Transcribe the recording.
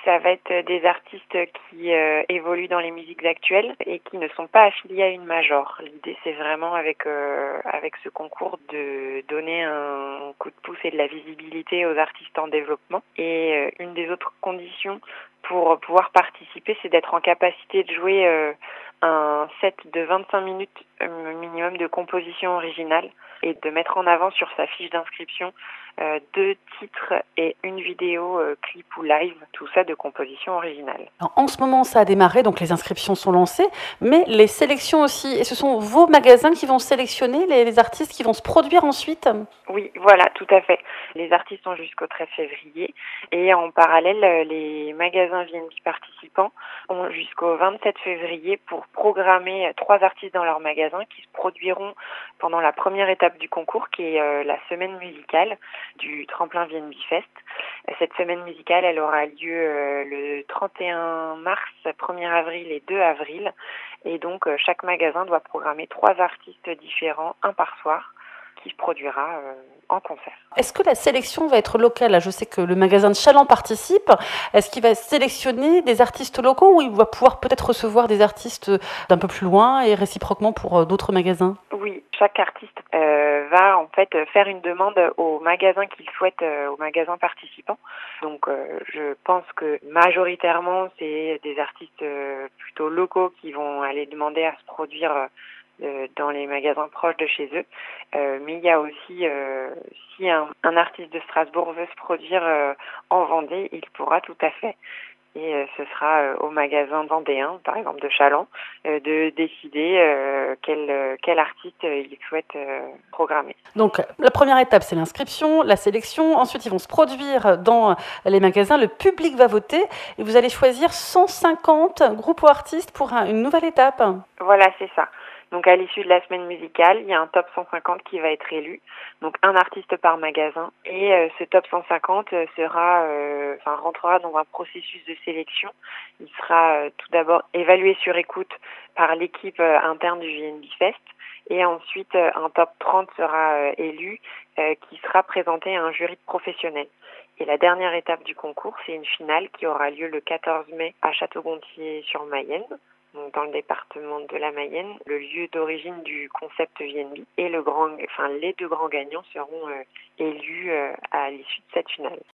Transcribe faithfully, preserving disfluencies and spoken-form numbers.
Ça va être des artistes qui euh, évoluent dans les musiques actuelles et qui ne sont pas affiliés à une major. L'idée, c'est vraiment avec euh, avec ce concours de donner un coup de pouce et de la visibilité aux artistes en développement. Et euh, une des autres conditions pour pouvoir participer, c'est d'être en capacité de jouer euh, un set de vingt-cinq minutes euh, minimum de composition originale et de mettre en avant sur sa fiche d'inscription euh, deux titres et une vidéo euh, clip ou live, tout ça de composition originale. Alors, en ce moment, ça a démarré, donc les inscriptions sont lancées, mais les sélections aussi. Et ce sont vos magasins qui vont sélectionner les, les artistes qui vont se produire ensuite? Oui, voilà, tout à fait. Les artistes ont jusqu'au treize février et en parallèle, les magasins V N B participants ont jusqu'au vingt-sept février pour programmer trois artistes dans leur magasin qui se produiront pendant la première étape du concours qui est euh, la semaine musicale du tremplin V N B Fest. Cette semaine musicale, elle aura lieu euh, le trente et un mars, premier avril et deux avril. Et donc, euh, chaque magasin doit programmer trois artistes différents, un par soir, qui se produira euh, en concert. Est-ce que la sélection va être locale? Là, je sais que le magasin de Chaland participe. Est-ce qu'il va sélectionner des artistes locaux ou il va pouvoir peut-être recevoir des artistes d'un peu plus loin et réciproquement pour d'autres magasins? Oui, chaque artiste euh, va en fait faire une demande au magasin qu'il souhaite, euh, au magasin participant. Donc euh, je pense que majoritairement c'est des artistes euh, plutôt locaux qui vont aller demander à se produire euh, dans les magasins proches de chez eux. Euh, mais il y a aussi, euh, si un, un artiste de Strasbourg veut se produire euh, en Vendée, il pourra tout à fait. Et euh, ce sera euh, au magasin vendéen, par exemple de Chaland, euh, de décider euh, quel, euh, quel artiste euh, il souhaite euh, programmer. Donc la première étape, c'est l'inscription, la sélection. Ensuite, ils vont se produire dans les magasins. Le public va voter et vous allez choisir cent cinquante groupes ou artistes pour un, une nouvelle étape. Voilà, c'est ça. Donc à l'issue de la semaine musicale, il y a un top cent cinquante qui va être élu, donc un artiste par magasin. Et euh, ce top cent cinquante sera, euh, enfin rentrera dans un processus de sélection. Il sera euh, tout d'abord évalué sur écoute par l'équipe euh, interne du V N B Fest. Et ensuite, euh, un top trente sera euh, élu, euh, qui sera présenté à un jury de professionnels. Et la dernière étape du concours, c'est une finale qui aura lieu le quatorze mai à Château-Gontier-sur-Mayenne, donc dans le département de la Mayenne, le lieu d'origine du concept V N B. Et le grand, enfin, les deux grands gagnants seront euh, élus euh, à l'issue de cette finale.